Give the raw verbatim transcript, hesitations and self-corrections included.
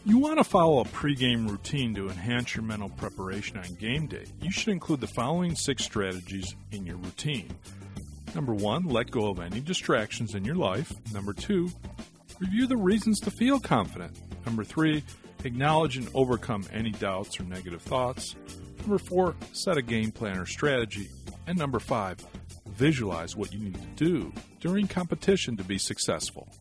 You want to follow a pregame routine to enhance your mental preparation on game day. You should include the following six strategies in your routine. Number one, let go of any distractions in your life. Number two, review the reasons to feel confident. Number three, acknowledge and overcome any doubts or negative thoughts. Number four, set a game plan or strategy. And number five, visualize what you need to do during competition to be successful.